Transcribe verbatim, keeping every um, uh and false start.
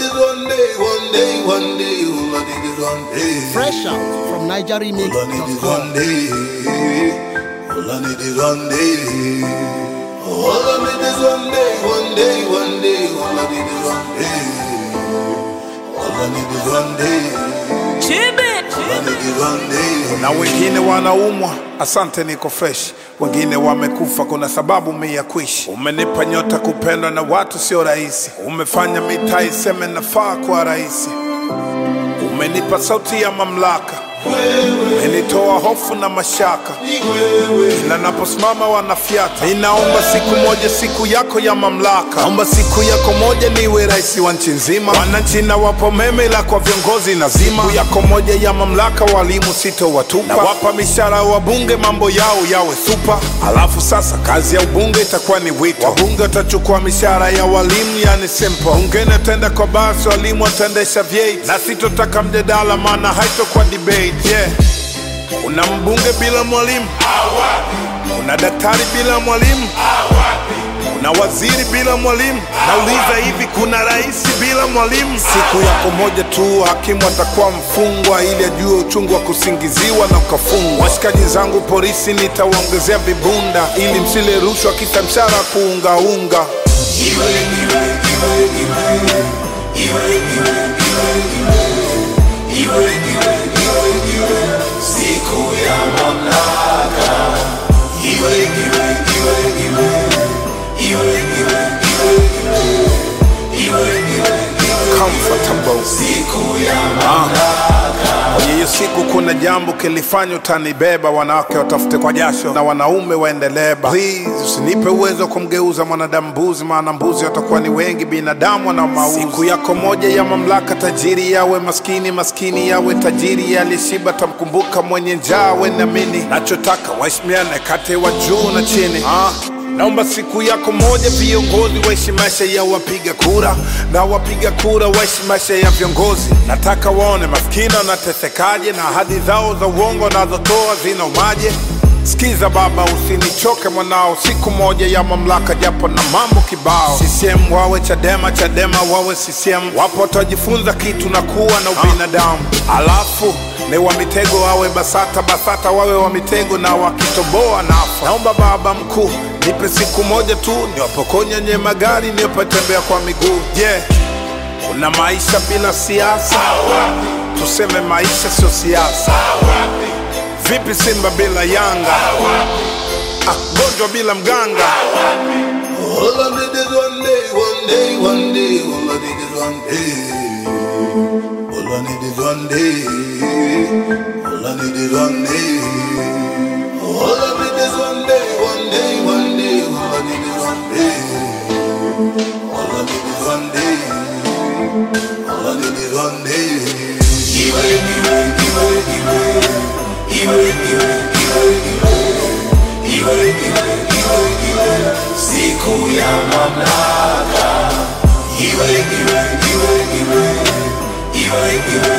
is one day, one day, one day. All I need is one day. Fresh out from Niger Remix. All I need is one day. All I need is one day. All I need is one day, one day, one day. All I need is one day. All I need is one day. Na wengine wanaumwa, asante niko fresh. Wengine wamekufa, kuna sababu mimi ya kuishi. Umenipa nyota kupendwa na watu sio rahisi. Umefanya mitaa iseme nafaa kwa rahisi. Umenipa sauti ya mamlaka, umenitoa hofu na mashaka. Kila naposimama wanafyata. Ninaomba siku moja siku yako ya mamlaka. Naomba siku yako moja niwe rais wa nchi nzima. Wananchi na wapo meme ila kwa viongozi nazima. Siku yako moja ya mamlaka walimu sito watupa. Na wapa mishara wabunge mambo yao yawe super. Alafu sasa kazi ya ubunge itakuwa ni wito. Wabunge watachukua mishara ya walimu yani simple. Bungeni atenda kwa basi walimu atendesha vyeti. Na sitotaka mjadala maana haitokuwa debate. Yeah. Una mbunge bila mwalimu, una daktari bila mwalimu, una waziri bila mwalimu. Nauliza hivi kuna rais bila mwalimu? Siku yako moja tu hakimu atakuwa mfungwa ili ajue uchungu wa kusingiziwa na ukafungwa. Washikaji zangu polisi nitawaongezea vibunda ili msile rushwa kisa mshahara kuunga unga. Iwe iwe iwe iwe iwe iwe iwe iwe iwe siku ya mamlaka. Iwe iwe iwe iwe iwe iwe iwe iwe iwe comfortable siku ya mamlaka. Hiyo siku kuna jambo kilifanya utanibeba. Wanawake watafute kwa jasho na wanaume waendeleba. Please usinipe uwezo kumgeuza mwanadamu mbuzi, maana mbuzi watakuwa ni wengi, binadamu na mauzi. Siku yako moja ya mamlaka, tajiri yawe maskini, maskini yawe tajiri. Alishiba tamkumbuka mwenye njaa, we naamini. Nachotaka waheshimiane kati wa juu na chini. ah. Naomba siku yako moja viongozi waishi maisha ya wapiga kura, na wapiga kura waishi maisha ya viongozi. Nataka waone maskini wanatesekaje, na ahadi zao za uongo nazotoa zinaumaje. Sikiza baba, usinichoke mwanao, siku moja ya mamlaka japo na mambo kibao. C C M wawe Chadema, Chadema wawe C C M. Wapo watajifunza kitu na kuwa na ubinadamu. Alafu ni wa mitego wawe Basata, Basata wawe wa mitego na wakitoboa nafa. Naomba baba mkuu nipe siku moja tu niwapokonya nye magari niwapatembea kwa miguu. Yeah. Kuna maisha bila siasa, tuseme maisha sio siasa. Vipi Simba bila Yanga, ah, gonjwa bila mganga. All I need is one day, one day, one day. All I need is one day. All I need is one day. All I need is one day. All I need is one day, one day, one day. All I need is one day. All I need is one day. All I need is one day. Iwe, iwe, iwe, iwe. Iwe, iwe, iwe, iwe. Iwe, iwe, iwe, iwe. Siku ya mamlaka. Iwe, iwe, iwe, iwe. Iwe, iwe.